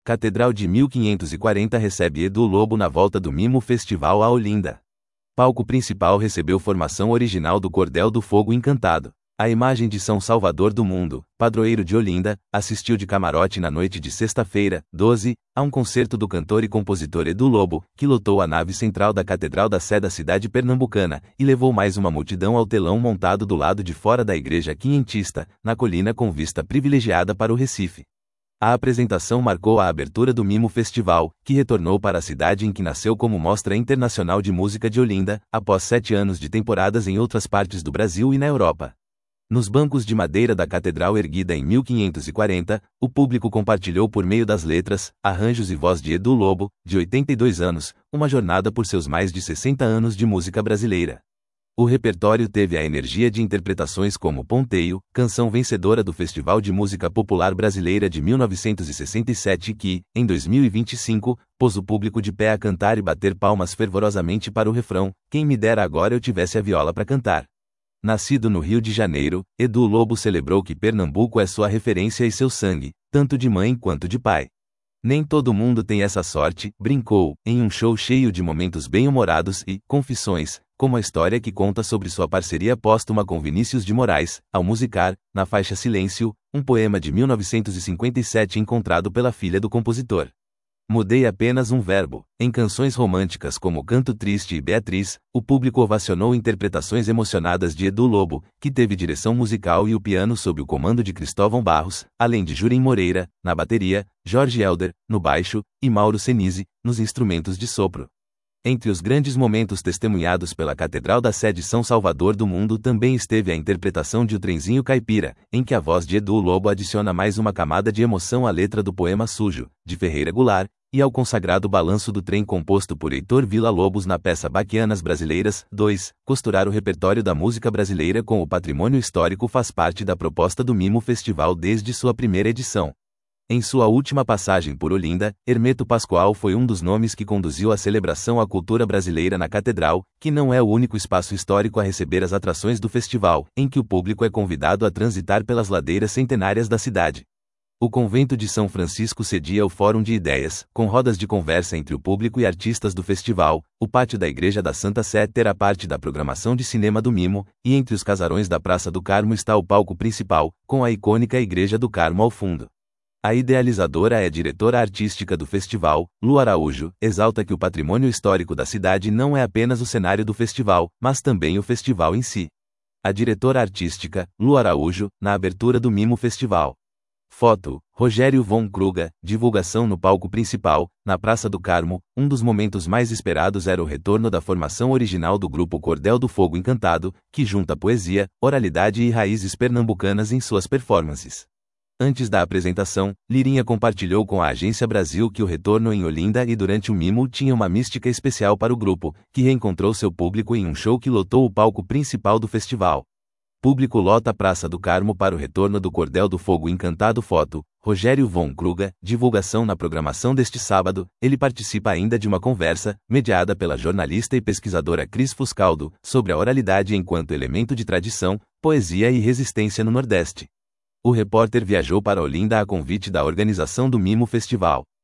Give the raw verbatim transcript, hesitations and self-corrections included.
Catedral de mil quinhentos e quarenta recebe Edu Lobo na volta do Mimo Festival a Olinda. Palco principal recebeu formação original do Cordel do Fogo Encantado. A imagem de São Salvador do Mundo, padroeiro de Olinda, assistiu de camarote na noite de sexta-feira, doze, a um concerto do cantor e compositor Edu Lobo, que lotou a nave central da Catedral da Sé da cidade pernambucana, e levou mais uma multidão ao telão montado do lado de fora da igreja quinhentista, na colina com vista privilegiada para o Recife. A apresentação marcou a abertura do Mimo Festival, que retornou para a cidade em que nasceu como Mostra Internacional de Música de Olinda, após sete anos de temporadas em outras partes do Brasil e na Europa. Nos bancos de madeira da catedral erguida em mil quinhentos e quarenta, o público compartilhou por meio das letras, arranjos e voz de Edu Lobo, de oitenta e dois anos, uma jornada por seus mais de sessenta anos de música brasileira. O repertório teve a energia de interpretações como Ponteio, canção vencedora do Festival de Música Popular Brasileira de mil novecentos e sessenta e sete que, em dois mil e vinte e cinco, pôs o público de pé a cantar e bater palmas fervorosamente para o refrão, quem me dera agora eu tivesse a viola para cantar. Nascido no Rio de Janeiro, Edu Lobo celebrou que Pernambuco é sua referência e seu sangue, tanto de mãe quanto de pai. Nem todo mundo tem essa sorte, brincou, em um show cheio de momentos bem-humorados e confissões, como a história que conta sobre sua parceria póstuma com Vinícius de Moraes, ao musicar, na faixa Silêncio, um poema de mil novecentos e cinquenta e sete encontrado pela filha do compositor. Mudei apenas um verbo. Em canções românticas como Canto Triste e Beatriz, o público ovacionou interpretações emocionadas de Edu Lobo, que teve direção musical e o piano sob o comando de Cristóvão Barros, além de Jurim Moreira, na bateria, Jorge Helder, no baixo, e Mauro Senise, nos instrumentos de sopro. Entre os grandes momentos testemunhados pela Catedral da Sé de São Salvador do Mundo também esteve a interpretação de O Trenzinho Caipira, em que a voz de Edu Lobo adiciona mais uma camada de emoção à letra do poema Sujo, de Ferreira Goulart, e ao consagrado Balanço do Trem composto por Heitor Villa-Lobos na peça Baquianas Brasileiras. dois. Costurar o repertório da música brasileira com o patrimônio histórico faz parte da proposta do Mimo Festival desde sua primeira edição. Em sua última passagem por Olinda, Hermeto Pascoal foi um dos nomes que conduziu a celebração à cultura brasileira na Catedral, que não é o único espaço histórico a receber as atrações do festival, em que o público é convidado a transitar pelas ladeiras centenárias da cidade. O convento de São Francisco cedia o Fórum de Ideias, com rodas de conversa entre o público e artistas do festival. O pátio da Igreja da Santa Sé terá parte da programação de cinema do Mimo, e entre os casarões da Praça do Carmo está o palco principal, com a icônica Igreja do Carmo ao fundo. A idealizadora é a diretora artística do festival, Lu Araújo, exalta que o patrimônio histórico da cidade não é apenas o cenário do festival, mas também o festival em si. A diretora artística, Lu Araújo, na abertura do Mimo Festival. Foto, Rogério von Kruga, divulgação no palco principal, na Praça do Carmo. Um dos momentos mais esperados era o retorno da formação original do grupo Cordel do Fogo Encantado, que junta poesia, oralidade e raízes pernambucanas em suas performances. Antes da apresentação, Lirinha compartilhou com a Agência Brasil que o retorno em Olinda e durante o Mimo tinha uma mística especial para o grupo, que reencontrou seu público em um show que lotou o palco principal do festival. Público lota a Praça do Carmo para o retorno do Cordel do Fogo Encantado. Foto, Rogério von Kruga, divulgação na programação deste sábado. Ele participa ainda de uma conversa, mediada pela jornalista e pesquisadora Cris Fuscaldo, sobre a oralidade enquanto elemento de tradição, poesia e resistência no Nordeste. O repórter viajou para Olinda a convite da organização do Mimo Festival.